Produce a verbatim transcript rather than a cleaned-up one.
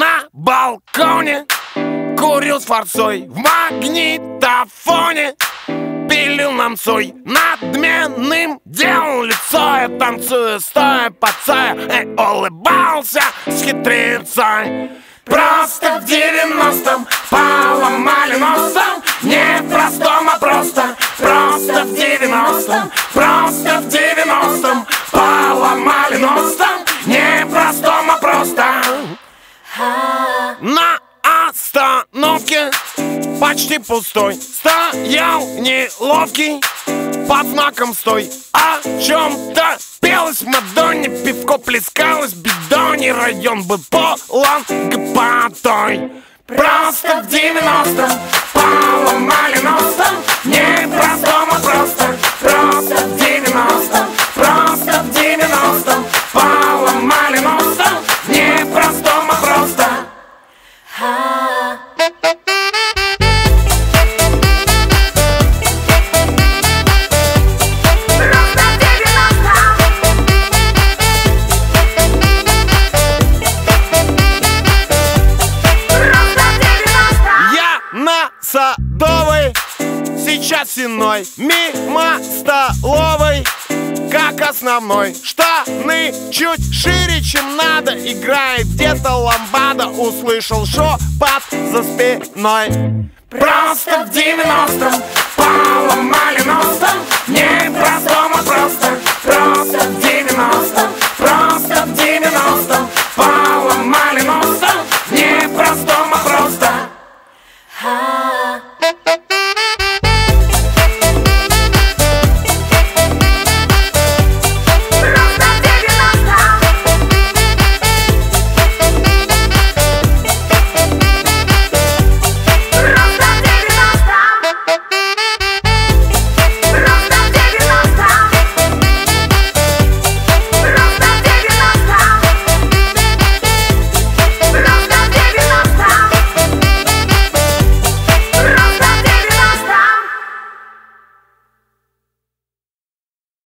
на балконе, курил с форцой в магнитофоне, пилил нам сой надменным, делал лицо, я танцую стоя пацая, и улыбался с хитрецой. Просто в девяностом поломали носом, не в простом, а просто. Просто в девяностом, просто в девяностом поломали носом, не в простом, а просто. На остановке почти пустой стоял неловкий, под знаком «Стой!» о чем-то пелось в Мадонне, пивко плескалось в бидоне, район был полон гопотой. Просто в девяностом поломали носом, не в простом, а просто. Просто в девяностом, просто в девяностом поломали носом, не в простом, а просто. Садовой, сейчас иной, мимо столовой, как основной. Штаны чуть шире, чем надо, играет где-то ламбада, услышал шепот за спиной. Просто в девяностом поломали носом, не в простом, а просто. Просто в девяностом